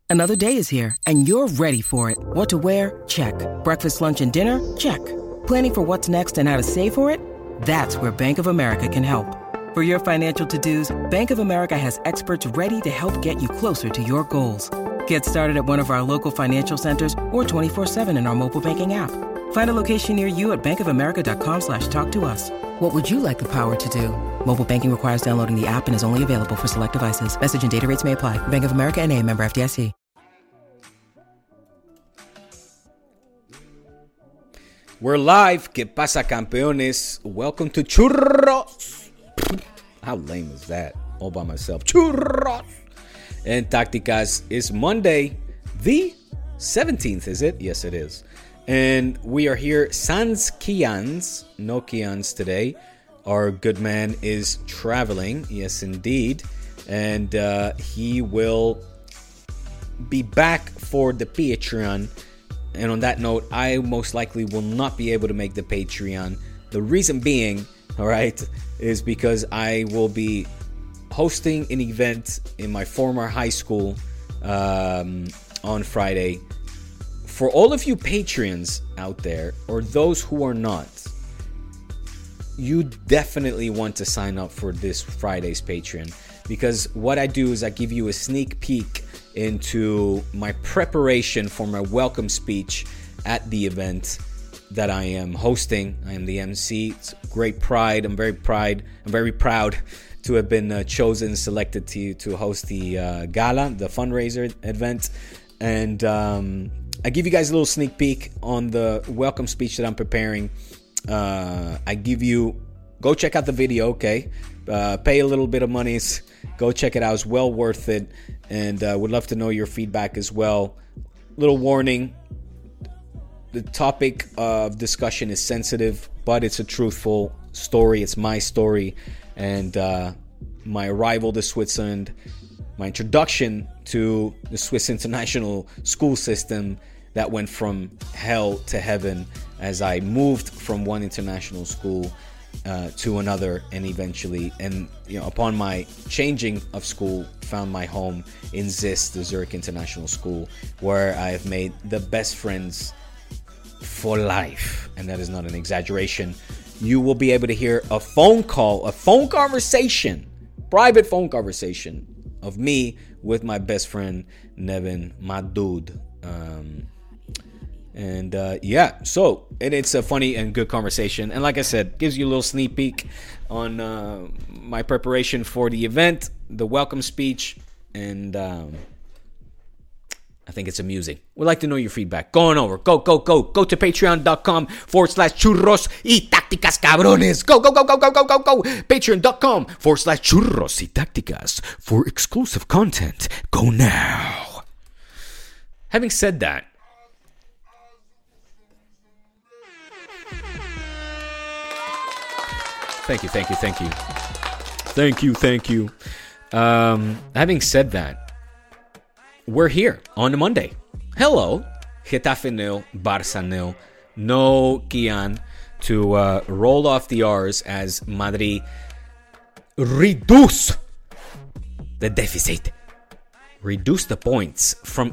Another day is here, and you're ready for it. What to wear? Check. Breakfast, lunch, and dinner? Check. Planning for what's next and how to save for it? That's where Bank of America can help. For your financial to-dos, Bank of America has experts ready to help get you closer to your goals. Get started at one of our local financial centers or 24/7 in our mobile banking app. Find a location near you at bankofamerica.com/talktous. What would you like the power to do? Mobile banking requires downloading the app and is only available for select devices. Message and data rates may apply. Bank of America N.A., member FDIC. We're live. ¿Qué pasa, campeones? Welcome to Churros. How lame is that? All by myself. Churros and Tácticas. It's Monday, the 17th, is it? Yes, it is. And we are here. Sans Kians. No Kians today. Our good man is traveling. Yes, indeed. And he will be back for the Patreon. And on that note, I most likely will not be able to make the Patreon. The reason being, all right, is because I will be hosting an event in my former high school on Friday. For all of you Patreons out there, or those who are not, you definitely want to sign up for this Friday's Patreon. Because what I do is I give you a sneak peek into my preparation for my welcome speech at the event that I am hosting. I am the MC. It's great pride. I'm very proud to have been selected to host the gala, the fundraiser event. And I give you guys a little sneak peek on the welcome speech that I'm preparing. Go check out the video, okay? Pay a little bit of monies. Go check it out. It's well worth it. And would love to know your feedback as well. Little warning. The topic of discussion is sensitive, but it's a truthful story. It's my story. And my arrival to Switzerland, my introduction to the Swiss international school system that went from hell to heaven as I moved from one international school to another, and eventually, upon my changing of school, found my home in ZIS, the Zurich International School, where I have made the best friends for life, and that is not an exaggeration. You will be able to hear a private phone conversation of me with my best friend Nevin, my dude. And it's a funny and good conversation. And like I said, gives you a little sneak peek on my preparation for the event, the welcome speech, and I think it's amusing. We'd like to know your feedback. Go on over. Go to patreon.com/churros y tácticas cabrones. Go. Patreon.com/churros y tácticas for exclusive content. Go now. Having said that, Thank you. Having said that, we're here on a Monday. Hello, Getafe nil, Barça nil. No Kian to roll off the R's as Madrid reduce the deficit. Reduce the points from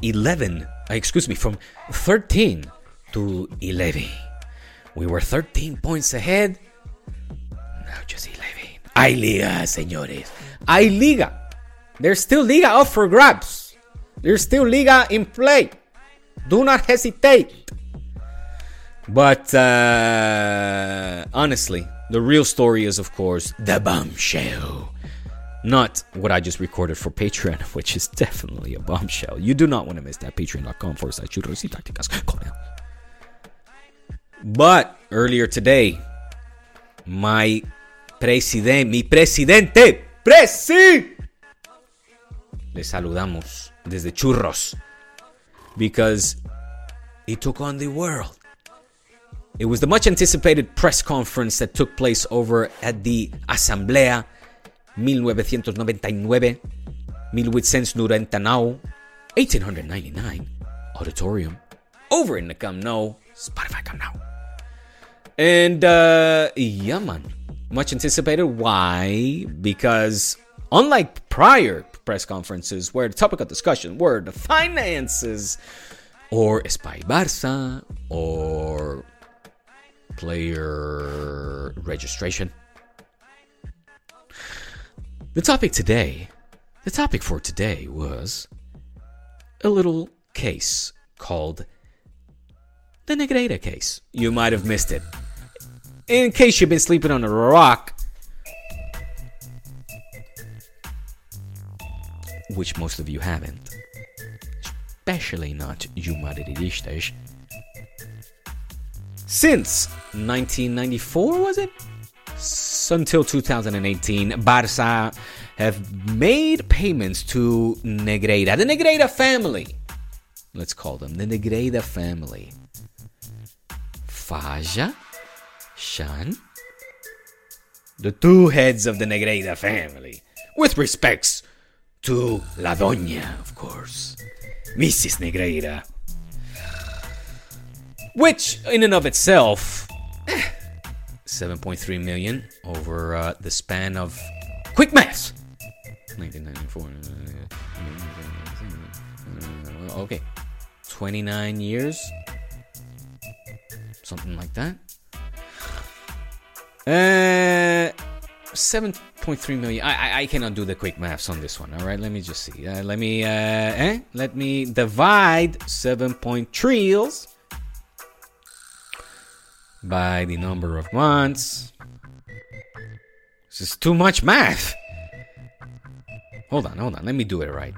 13 to 11. We were 13 points ahead. Now just 11. Hay Liga, señores. Hay Liga. There's still Liga up for grabs. There's still Liga in play. Do not hesitate. But honestly, the real story is, of course, the bombshell. Not what I just recorded for Patreon, which is definitely a bombshell. You do not want to miss that. Patreon.com/churros y tácticas. Go now. But earlier today, mi presidente, le saludamos desde Churros because he took on the world. It was the much anticipated press conference that took place over at the Asamblea 1899 auditorium over in the Camp Nou, Spotify Camp Nou. And yeah, man, much anticipated. Why? Because unlike press conferences where the topic of discussion were the finances or Espai Barça or player registration. The topic for today was a little case called the Negreira case. You might have missed it. In case you've been sleeping on a rock, which most of you haven't, especially not you madridistas. Since 1994, was it? Until 2018, Barça have made payments to Negreira, the Negreira family. Let's call them the Negreira family. Faja, Shan, the two heads of the Negreira family, with respects to La Doña, of course, Mrs. Negreira, which in and of itself, 7.3 million over the span of quick maths. 1994. Okay, 29 years, something like that. 7.3 million. I cannot do the quick maths on this one. All right, let me just see. Let me divide 7.3 by the number of months. This is too much math. Hold on. Let me do it right.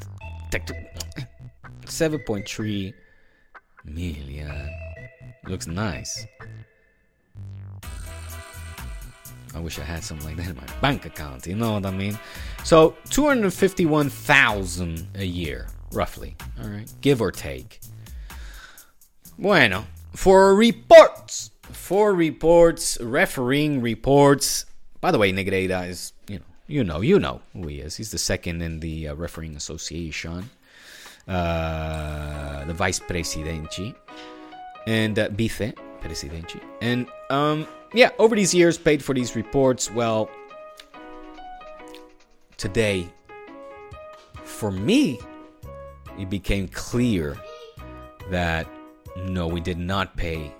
7.3 million. Looks nice. I wish I had something like that in my bank account. You know what I mean? So 251,000 a year, roughly. All right, give or take. Bueno, for reports, refereeing reports. By the way, Negreira is, you know who he is. He's the second in the refereeing association, the vice presidente and vice presidente, and over these years, paid for these reports. Well, today, for me, it became clear that no, we did not pay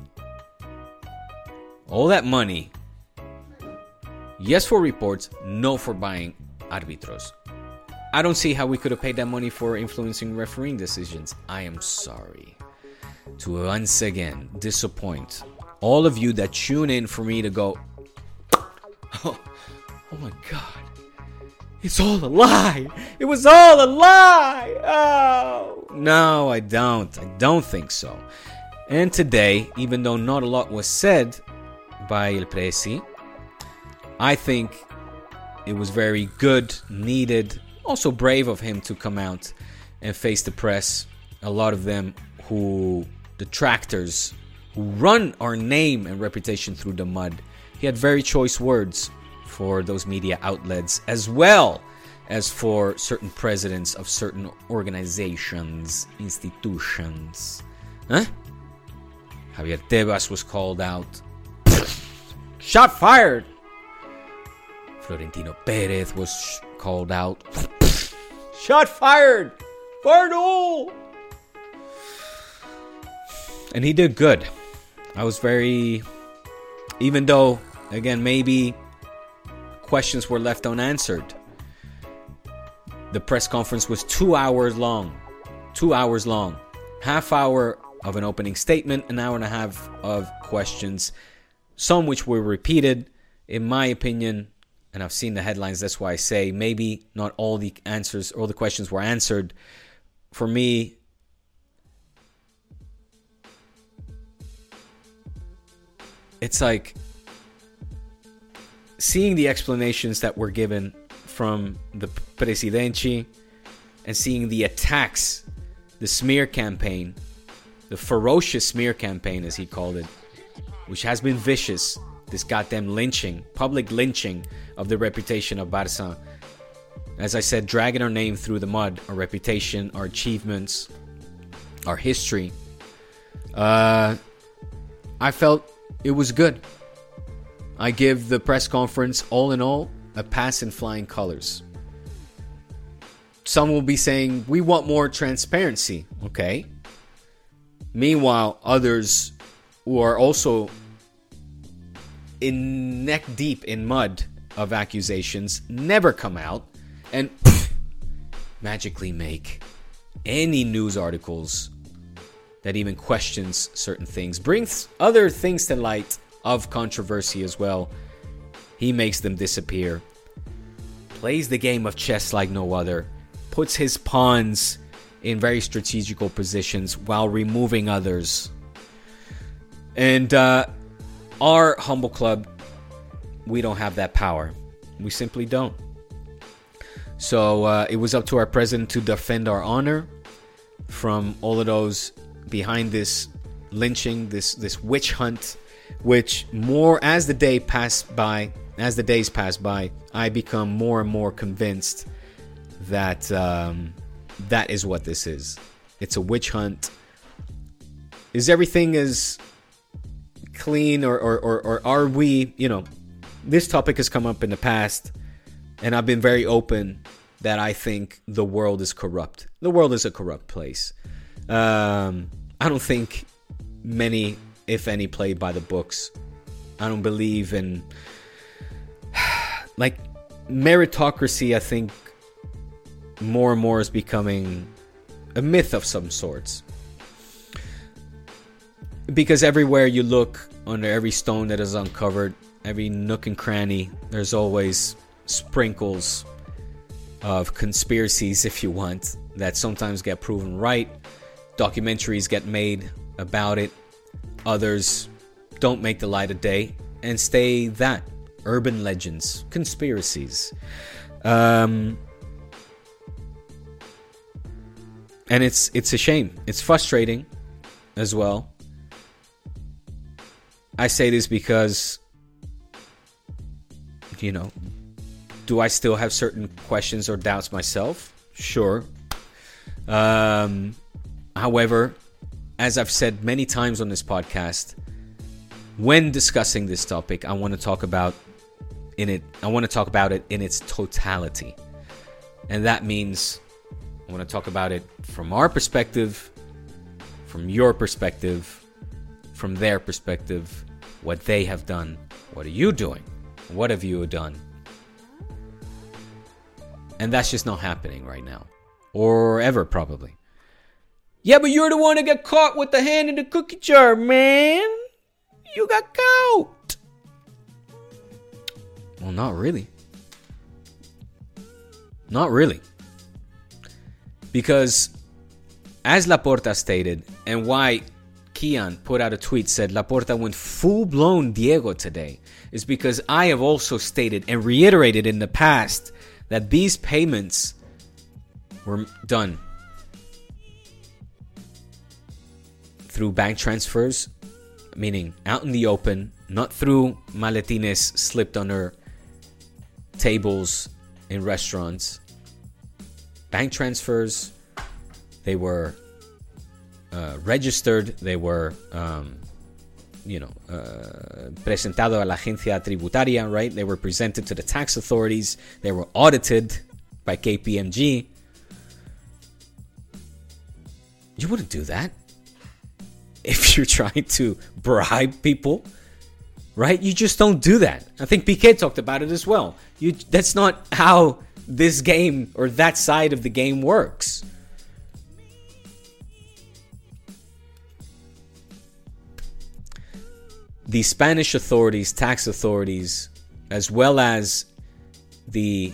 all that money. Yes, for reports, no for buying arbitros. I don't see how we could have paid that money for influencing refereeing decisions. I am sorry to once again disappoint all of you that tune in for me to go, oh my God, it's all a lie. It was all a lie. Oh, no, I don't. I don't think so. And today, even though not a lot was said by El Presi, I think it was very good, needed, also brave of him to come out and face the press. A lot of them detractors who run our name and reputation through the mud. He had very choice words for those media outlets, as well as for certain presidents of certain organizations, institutions. Javier Tebas was called out. Shot fired. Florentino Perez was called out. Shot fired. Fired all. And he did good. I was very, even though, again, maybe questions were left unanswered. The press conference was 2 hours long. 2 hours long. Half hour of an opening statement, an hour and a half of questions. Some which were repeated, in my opinion, and I've seen the headlines, that's why I say maybe not all the answers, all the questions were answered. For me, it's like seeing the explanations that were given from the Presidente and seeing the attacks, the smear campaign, the ferocious smear campaign, as he called it, which has been vicious, this goddamn lynching, public lynching of the reputation of Barça. As I said, dragging our name through the mud, our reputation, our achievements, our history. I felt it was good. I give the press conference, all in all, a pass in flying colors. some will be saying, we want more transparency. Okay. Meanwhile, others who are also in neck deep in mud of accusations never come out and magically make any news articles that even questions certain things, brings other things to light of controversy as well. He makes them disappear, plays the game of chess like no other, puts his pawns in very strategical positions while removing others. And our humble club, we don't have that power. We simply don't. So it was up to our president to defend our honor from all of those behind this lynching, this witch hunt, which more as the days pass by, I become more and more convinced that that is what this is. It's a witch hunt. Is everything as clean or are we, this topic has come up in the past, and I've been very open that I think the world is corrupt. The world is a corrupt place. I don't think many, if any, play by the books. I don't believe in like meritocracy. I think more and more is becoming a myth of some sorts. Because everywhere you look, under every stone that is uncovered, every nook and cranny, there's always sprinkles of conspiracies, if you want, that sometimes get proven right. Documentaries get made about it. Others don't make the light of day and stay that. Urban legends, conspiracies. And it's a shame. It's frustrating as well. I say this because, do I still have certain questions or doubts myself? Sure. However, as I've said many times on this podcast, when discussing this topic, I want to talk about it in its totality. And that means I want to talk about it from our perspective, from your perspective, from their perspective, what they have done. What are you doing? What have you done? And that's just not happening right now. Or ever, probably. Yeah, but you're the one that got caught with the hand in the cookie jar, man. You got caught. Well, not really. Not really. Because, as Laporta stated, and why Kian put out a tweet said Laporta went full-blown Diego today, is because I have also stated and reiterated in the past that these payments were done through bank transfers, meaning out in the open, not through maletines slipped under tables in restaurants. Bank transfers, they were registered, they were presentado a la agencia tributaria, right? They were presented to the tax authorities. They were audited by KPMG. You wouldn't do that if you're trying to bribe people, right? You just don't do that. I think Piqué talked about it as well. That's not how this game or that side of the game works. The Spanish authorities, tax authorities, as well as the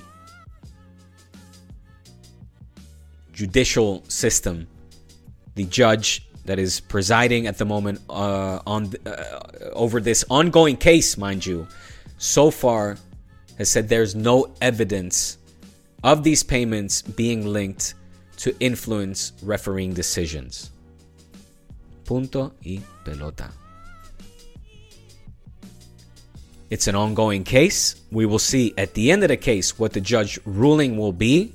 judicial system, the judge that is presiding at the moment over this ongoing case, mind you, so far has said there's no evidence of these payments being linked to influence refereeing decisions. Punto y pelota. It's an ongoing case. We will see at the end of the case what the judge ruling will be.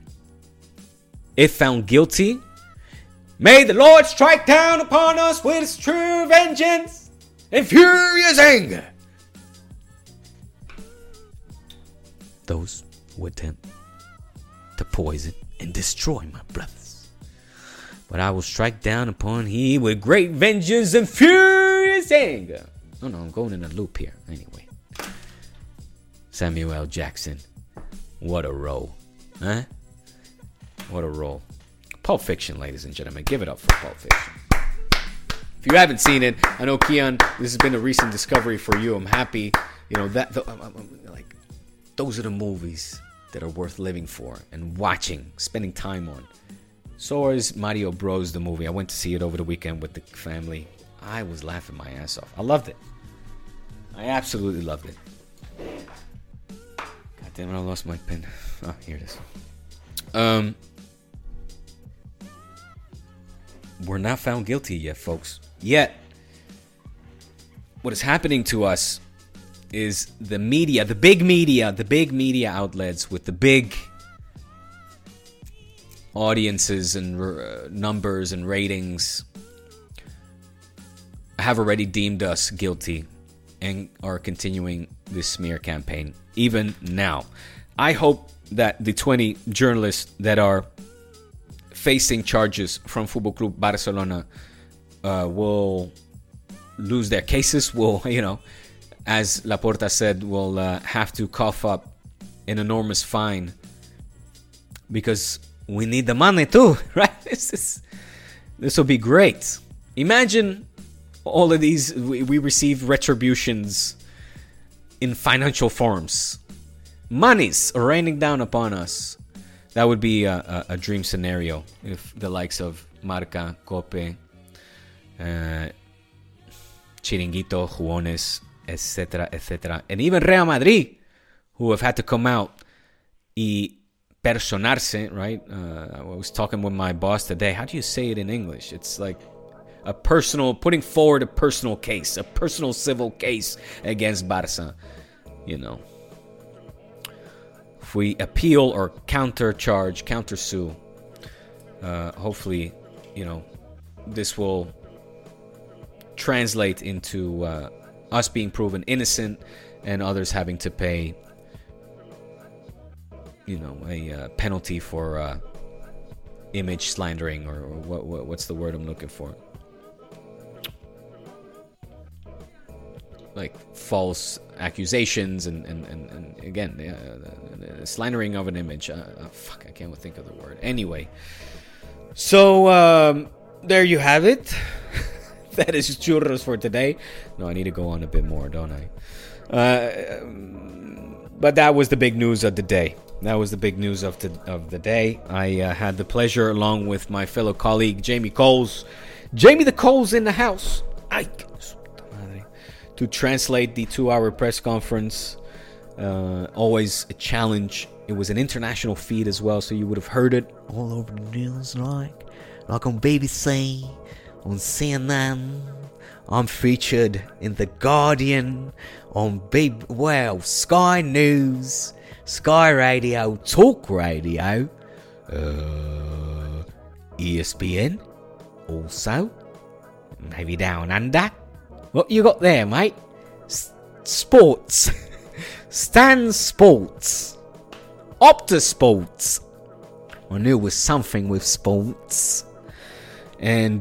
If found guilty, may the Lord strike down upon us with his true vengeance and furious anger. Those who attempt to poison and destroy my brothers. But I will strike down upon he with great vengeance and furious anger. Oh no, I'm going in a loop here. Anyway. Samuel L. Jackson. What a role. Huh? What a role. Pulp Fiction, ladies and gentlemen. Give it up for Pulp Fiction. If you haven't seen it, I know, Keon, this has been a recent discovery for you. I'm happy. You know, like, those are the movies that are worth living for and watching, spending time on. So is Mario Bros, the movie. I went to see it over the weekend with the family. I was laughing my ass off. I loved it. I absolutely loved it. God damn it, I lost my pen. Oh, here it is. We're not found guilty yet, folks. Yet, what is happening to us is the media, the big media outlets with the big audiences and numbers and ratings have already deemed us guilty and are continuing this smear campaign even now. I hope that the 20 journalists that are facing charges from Football Club Barcelona will lose their cases, will, you know, as Laporta said, will have to cough up an enormous fine because we need the money too, right? This will be great. Imagine all of these, we receive retributions in financial forms. Monies raining down upon us. That would be a dream scenario if the likes of Marca, Cope, Chiringuito, Juones, etc., etc., and even Real Madrid, who have had to come out y personarse, right? I was talking with my boss today. How do you say it in English? It's like a personal, putting forward a personal case, a personal civil case against Barca, you know. If we appeal or countersue, hopefully, you know, this will translate into us being proven innocent and others having to pay, you know, a penalty for image slandering or what's the word I'm looking for? Like false accusations and again, slandering of an image. I can't think of the word. Anyway, so there you have it. That is churros for today. No, I need to go on a bit more, don't I? But that was the big news of the day. That was the big news of the day. I had the pleasure, along with my fellow colleague Jamie Coles, Jamie the Coles in the house, to translate the 2-hour press conference. Always a challenge. It was an international feed as well, so you would have heard it all over the news, like on BBC, on CNN. I'm featured in The Guardian, on Sky News, Sky Radio, Talk Radio, ESPN, also, maybe Down Under. What you got there, mate? Sports. Stan Sports. Opta Sports. I knew it was something with sports. And,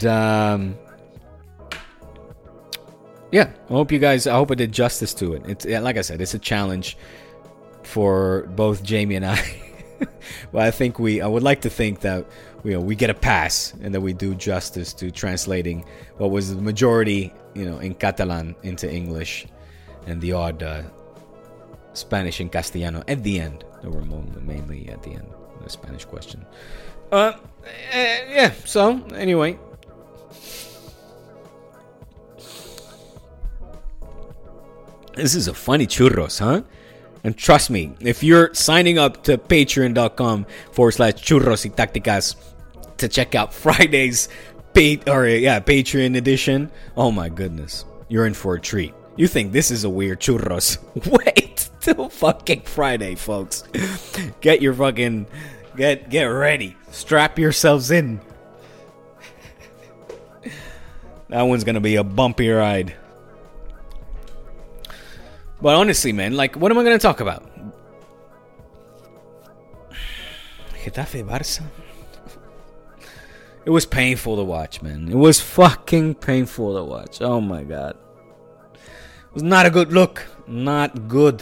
yeah, I hope I did justice to it. It's, like I said, it's a challenge for both Jamie and I. Well, I would like to think that we get a pass and that we do justice to translating what was the majority, in Catalan into English, and the odd Spanish and Castellano at the end. They were mainly at the end, the Spanish question. Yeah. So anyway. This is a funny churros, huh? And trust me, if you're signing up to patreon.com/churros y tácticas to check out Friday's Patreon edition, oh my goodness, you're in for a treat. You think this is a weird churros? Wait till fucking Friday, folks. Get your fucking get ready. Strap yourselves in. That one's gonna be a bumpy ride. But honestly, man, like, what am I going to talk about? Getafe Barça. It was painful to watch, man. It was fucking painful to watch. Oh my god. It was not a good look. Not good.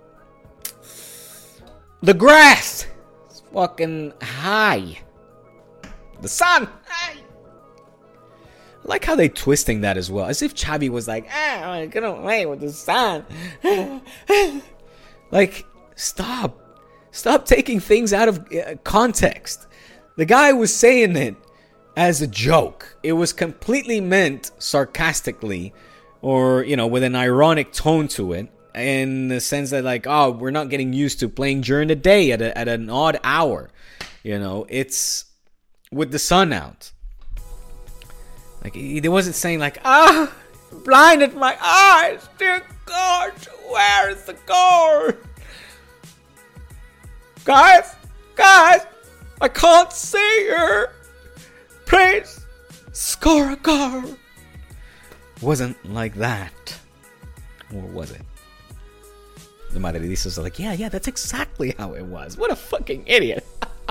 The grass is fucking high. The sun. High. I like how they twisting that as well. As if Xavi was like, I'm gonna play with the sun. Like, stop. Stop taking things out of context. The guy was saying it as a joke. It was completely meant sarcastically or, you know, with an ironic tone to it, in the sense that, like, oh, we're not getting used to playing during the day at an odd hour. You know, it's with the sun out. Like, he wasn't saying like, blinded my eyes, dear God, where is the goal? Guys, I can't see her. Please, score a goal. Wasn't like that. Or was it? The Madridistas are like, yeah, that's exactly how it was. What a fucking idiot.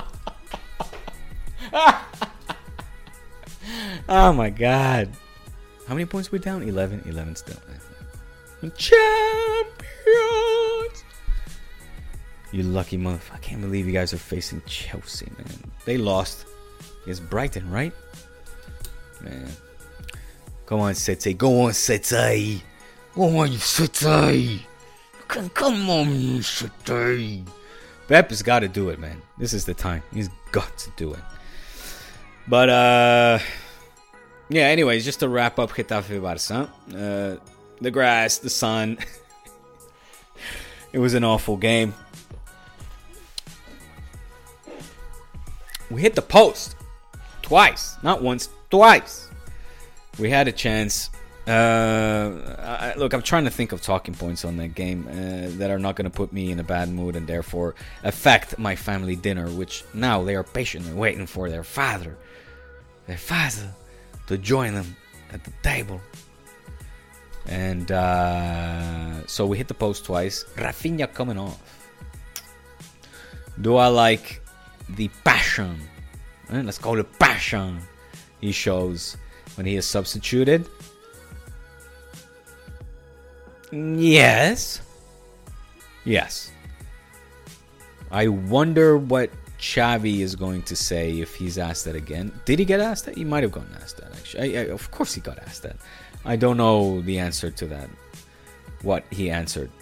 Oh my god. How many points we down? 11 still. Champions! You lucky motherfucker. I can't believe you guys are facing Chelsea, man. They lost against Brighton, right? Man. Come on, City. Go on, City. Come on, City. Come on, City. Pep has got to do it, man. This is the time. He's got to do it. But, yeah, anyways, just to wrap up Getafe Barça. The grass, the sun. It was an awful game. We hit the post twice, not once, twice. We had a chance. Look, I'm trying to think of talking points on that game that are not going to put me in a bad mood and therefore affect my family dinner, which now they are patiently waiting for their father to join them at the table. And so we hit the post twice. Rafinha coming off. Do I like the passion? Let's call it passion he shows when he is substituted. Yes. I wonder what Xavi is going to say if he's asked that again. Did he get asked that? He might have gotten asked that, actually. Of course he got asked that. I don't know the answer to that. What he answered.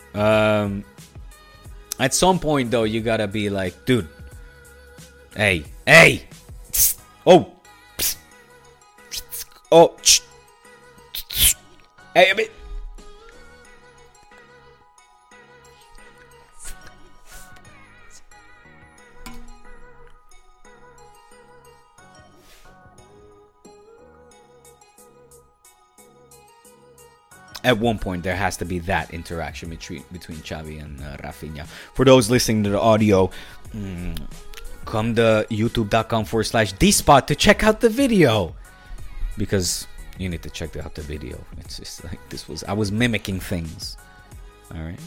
At some point, though, you gotta be like, dude. Hey. Oh. Oh. Hey, I mean. At one point, there has to be that interaction between Xavi and Rafinha. For those listening to the audio, come to youtube.com/dspot to check out the video. Because you need to check out the video. It's just like I was mimicking things. Alright.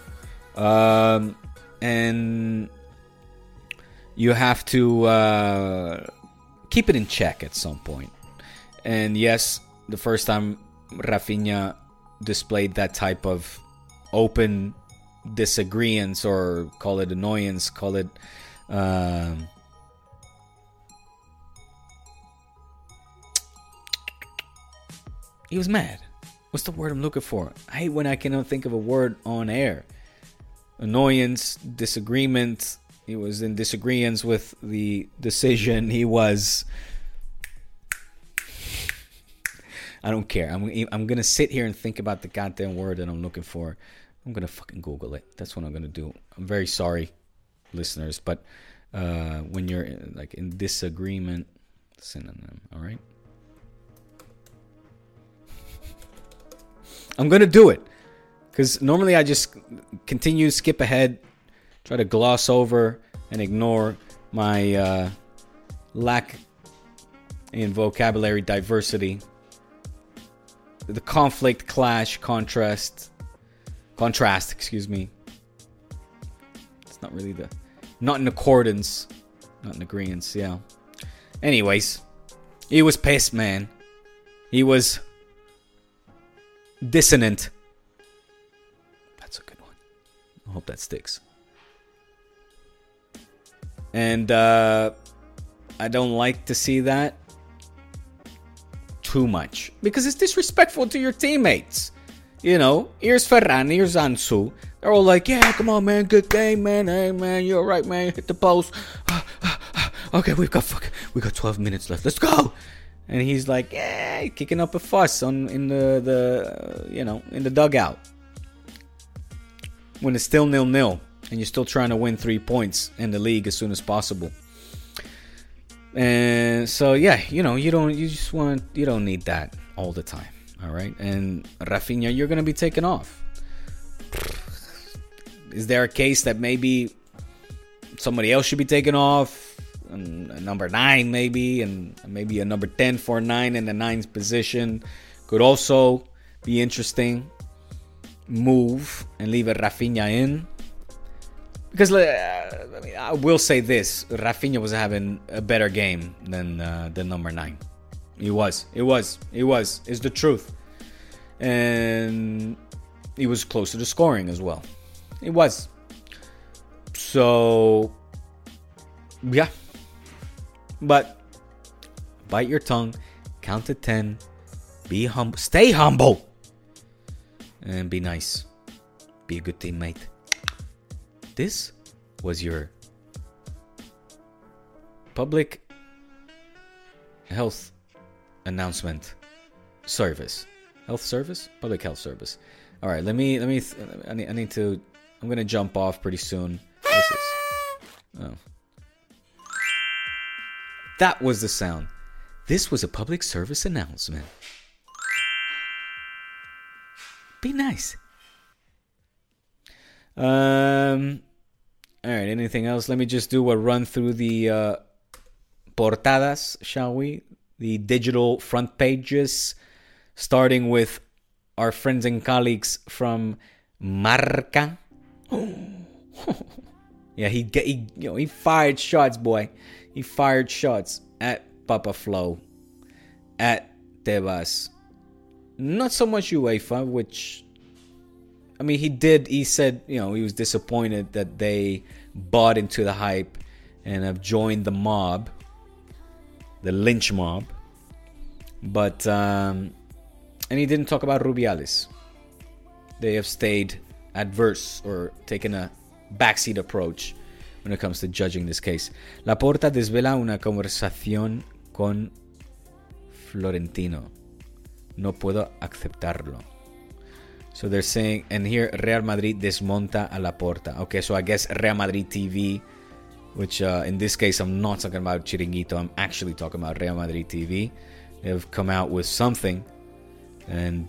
And you have to keep it in check at some point. And yes, the first time Rafinha displayed that type of open disagreements, or call it annoyance, call it he was mad. What's the word I'm looking for? I hate when I cannot think of a word on air. Annoyance, disagreement. He was in disagreements with the decision. He was... I don't care. I'm going to sit here and think about the goddamn word that I'm looking for. I'm going to fucking Google it. That's what I'm going to do. I'm very sorry, listeners. But when you're like in disagreement, synonym, all right? I'm going to do it. Because normally I just continue, skip ahead, try to gloss over and ignore my lack in vocabulary diversity. The conflict, clash, contrast, excuse me. It's not really not in accordance. Not in agreement, yeah. Anyways, he was pissed, man. He was dissonant. That's a good one. I hope that sticks. And I don't like to see that too much because it's disrespectful to your teammates. You know, here's Ferran, here's Ansu. They're all like, yeah, come on, man, good game, man. Hey, man, you're right, man. Hit the post. Okay, we got 12 minutes left. Let's go. And he's like, yeah, kicking up a fuss in the dugout when it's still 0-0 and you're still trying to win 3 points in the league as soon as possible. And so yeah, you don't need that all the time. All right, and Rafinha, you're gonna be taken off. Is there a case that maybe somebody else should be taken off? A number 9 maybe, and maybe a number 10 for 9 in the 9's position could also be interesting move, and leave a Rafinha in. Because I will say this, Rafinha was having a better game than number 9. He was. It's the truth. And he was closer to scoring as well. He was. So, yeah. But, bite your tongue. Count to 10. Be humble. Stay humble. And be nice. Be a good teammate. This was your public health announcement service. Health service? Public health service. All right, I need to, I'm going to jump off pretty soon. That was the sound. This was a public service announcement. Be nice. All right, anything else? Let me just do a run through the portadas, shall we? The digital front pages, starting with our friends and colleagues from Marca. Yeah, he fired shots, boy. He fired shots at Papa Flow, at Tebas. Not so much UEFA, which, I mean, he said, he was disappointed that they bought into the hype and have joined the mob, the lynch mob. But, and he didn't talk about Rubiales. They have stayed adverse or taken a backseat approach when it comes to judging this case. Laporta desvela una conversación con Florentino. No puedo aceptarlo. So they're saying, and here Real Madrid desmonta a Laporta. Okay, so I guess Real Madrid TV, which in this case I'm not talking about Chiringuito, I'm actually talking about Real Madrid TV. They've come out with something, and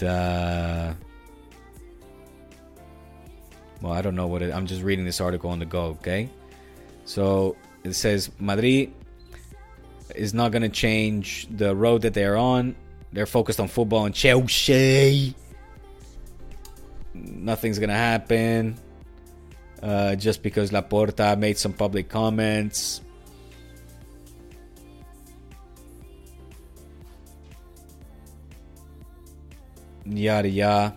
well, I don't know what I'm just reading this article on the go, okay? So it says Madrid is not going to change the road that they're on. They're focused on football and Chelsea. Nothing's going to happen just because Laporta made some public comments. Yada yada.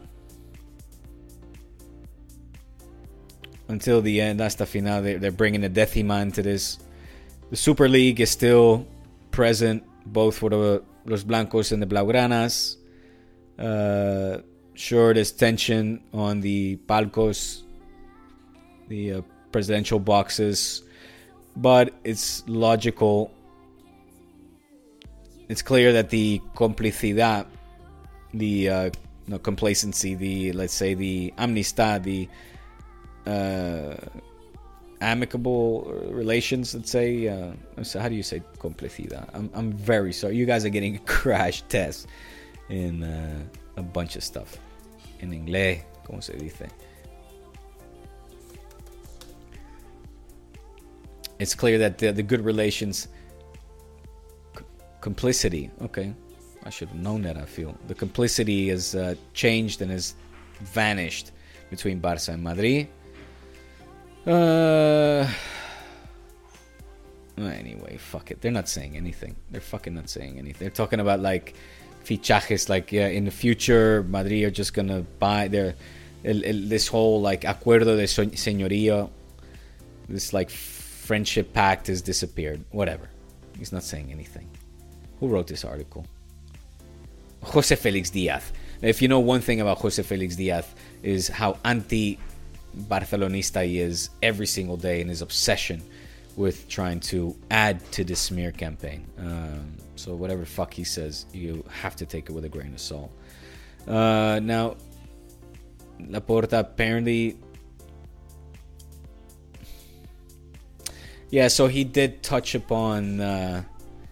Until the end, hasta final, they're bringing a décima into this. The Super League is still present, both for the Los Blancos and the Blaugranas. Sure, there's tension on the palcos, the presidential boxes, but it's logical. It's clear that the complicidad, the complacency, let's say the amistad, the amicable relations, let's say. So how do you say complicidad? I'm very sorry. You guys are getting a crash test in a bunch of stuff. En inglés, ¿cómo se dice? It's clear that the good relations, complicity. Okay, I should have known that. I feel the complicity has changed and has vanished between Barça and Madrid. Anyway, fuck it. They're not saying anything. They're fucking not saying anything. They're talking about like fichajes, like in the future, Madrid are just gonna buy this whole like acuerdo de señoría, this like friendship pact has disappeared. Whatever. He's not saying anything. Who wrote this article? Jose Felix Diaz. If you know one thing about Jose Felix Diaz is how anti-Barcelonista he is every single day, and his obsession with trying to add to the smear campaign. So whatever fuck he says, you have to take it with a grain of salt. Now, Laporta apparently... Yeah, so he did touch upon the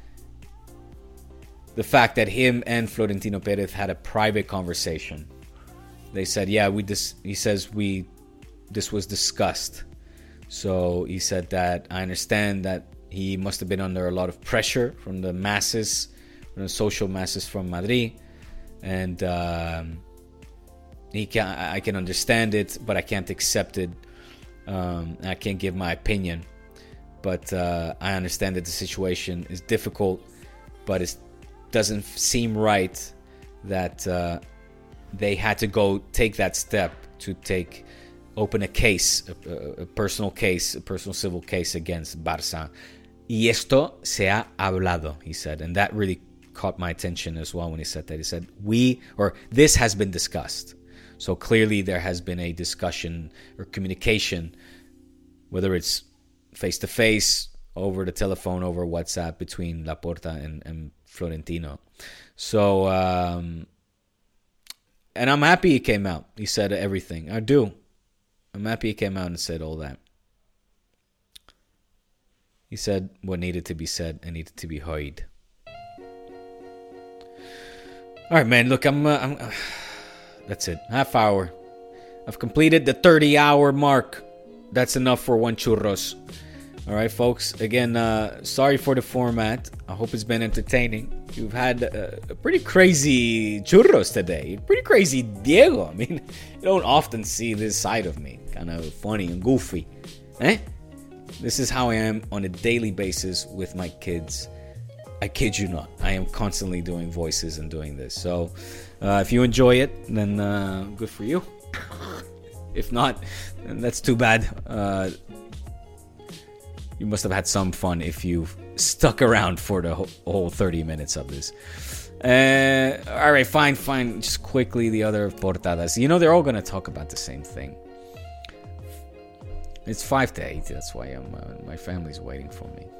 fact that him and Florentino Perez had a private conversation. They said, yeah, this was discussed. So he said that I understand that he must have been under a lot of pressure from the masses, from the social masses from Madrid, and I can understand it, but I can't accept it. I can't give my opinion, but I understand that the situation is difficult, but it doesn't seem right that they had to go take that step to open a case, a personal civil case against Barça. Y esto se ha hablado, he said. And that really caught my attention as well when he said that. He said, this has been discussed. So clearly there has been a discussion or communication, whether it's face-to-face, over the telephone, over WhatsApp, between Laporta and Florentino. So, and I'm happy he came out. He said everything. I do. I'm happy he came out and said all that. He said what needed to be said and needed to be heard. All right, man. Look, I'm that's it. Half hour. I've completed the 30-hour mark. That's enough for one churros. All right, folks. Again, sorry for the format. I hope it's been entertaining. You've had a pretty crazy churros today. Pretty crazy Diego. I mean, you don't often see this side of me. Kind of funny and goofy. This is how I am on a daily basis with my kids. I kid you not. I am constantly doing voices and doing this. So if you enjoy it, then good for you. If not, then that's too bad. You must have had some fun if you've stuck around for the whole 30 minutes of this. All right, fine. Just quickly, the other portadas. You know, they're all going to talk about the same thing. It's 5 to 8. That's why my family's waiting for me.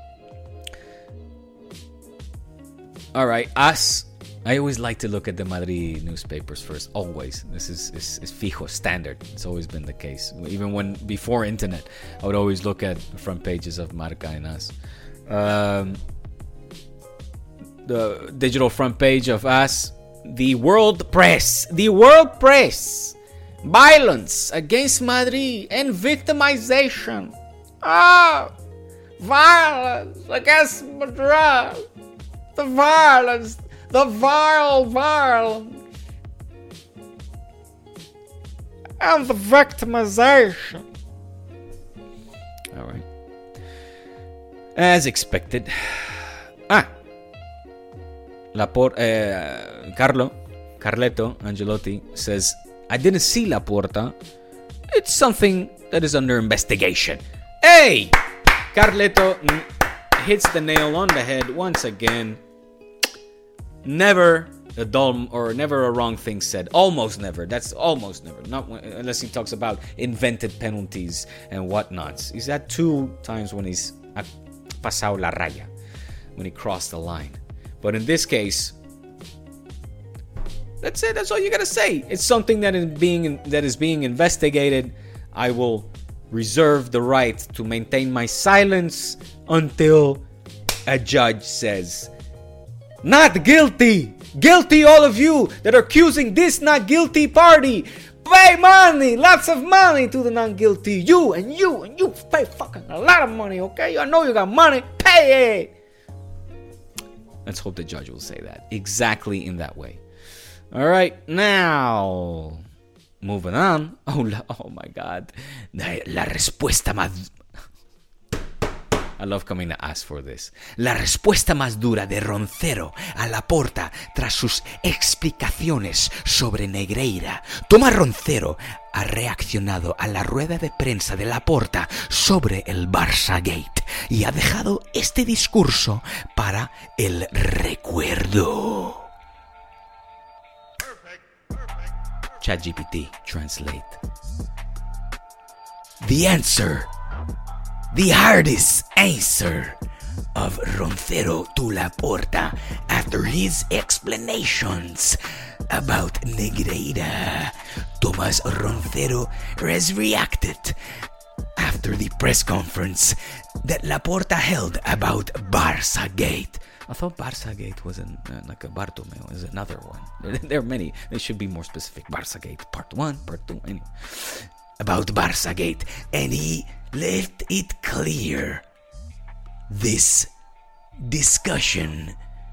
All right, AS. I always like to look at the Madrid newspapers first. Always. This is fijo, standard. It's always been the case. Even before internet, I would always look at the front pages of Marca and AS. The digital front page of AS. The world press. Violence against Madrid and victimization. Violence against Madrid. The violence. The vile violence. And the victimization. All right. As expected. Carleto Angelotti says, I didn't see Laporta. It's something that is under investigation. Hey! Carleto hits the nail on the head once again. Never a wrong thing said. Almost never. That's almost never. Not unless he talks about invented penalties and whatnots. He's had 2 times when he's pasado la raya, when he crossed the line. But in this case, that's it. That's all you gotta say. It's something that is being investigated. I will reserve the right to maintain my silence until a judge says, not guilty. Guilty, all of you that are accusing this not guilty party. Pay money, lots of money to the not guilty. You pay fucking a lot of money, okay? I know you got money. Pay it. Let's hope the judge will say that exactly in that way. All right, now moving on. Oh my God, la respuesta más. I I love coming to ask for this. La respuesta más dura de Roncero a Laporta tras sus explicaciones sobre Negreira. Tomás Roncero ha reaccionado a la rueda de prensa de Laporta sobre el Barçagate y ha dejado este discurso para el recuerdo. ChatGPT translate. The hardest answer of Roncero to Laporta after his explanations about Negreira. Tomás Roncero has reacted after the press conference that Laporta held about Barçagate. I thought Barçagate was like a Bartomeu is another one. There are many. They should be more specific. Barçagate part 1, part 2, anyway. About Barçagate, and he left it clear this discussion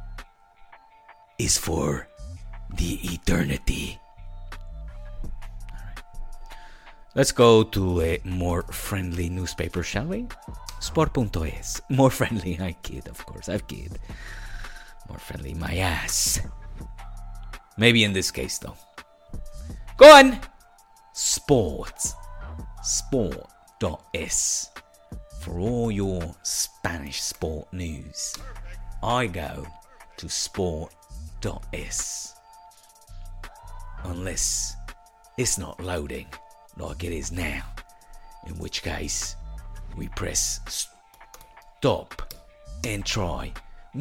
is for the eternity. All right. Let's go to a more friendly newspaper, shall we? Sport.es. More friendly. I kid, of course. I've kid. More friendly. My ass. Maybe in this case, though. Go on. Sports. Sport.es. For all your Spanish sport news, I go to Sport.es. Unless it's not loading like it is now. In which case, we press stop and try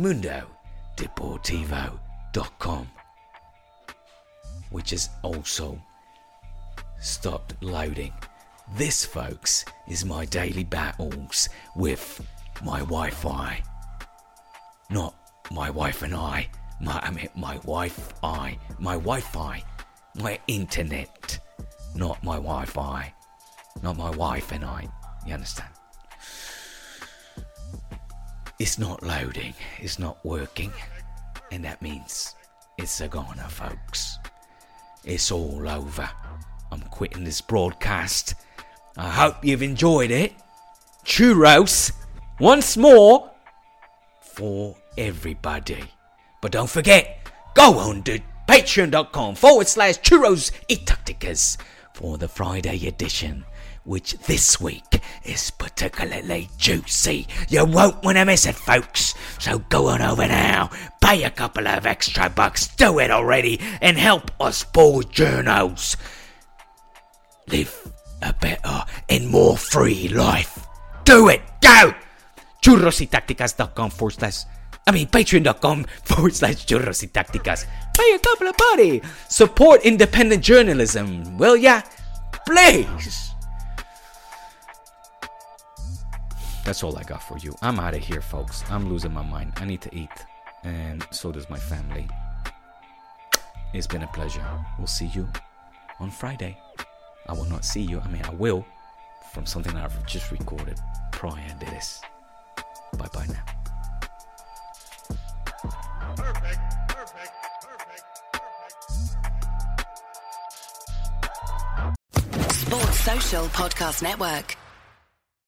MundoDeportivo.com, which is also stopped loading. This, folks, is my daily battles with my Wi-Fi. Not my wife and I. My Wi-Fi. My internet. Not my Wi-Fi. Not my wife and I. You understand? It's not loading. It's not working. And that means it's a goner, folks. It's all over. I'm quitting this broadcast. I hope you've enjoyed it. Churros, once more, for everybody. But don't forget, go on to patreon.com/Churros y Tácticas for the Friday edition, which this week is particularly juicy. You won't want to miss it, folks. So go on over now, pay a couple of extra bucks, do it already, and help us poor journos live a better and more free life. Do it! Go! Patreon.com/Churros y Tácticas. Pay a couple of money. Support independent journalism, will ya? Please! That's all I got for you. I'm out of here, folks. I'm losing my mind. I need to eat. And so does my family. It's been a pleasure. We'll see you on Friday. I will not see you. I will. From something that I've just recorded prior to this. Bye-bye now. Perfect. Sports Social Podcast Network.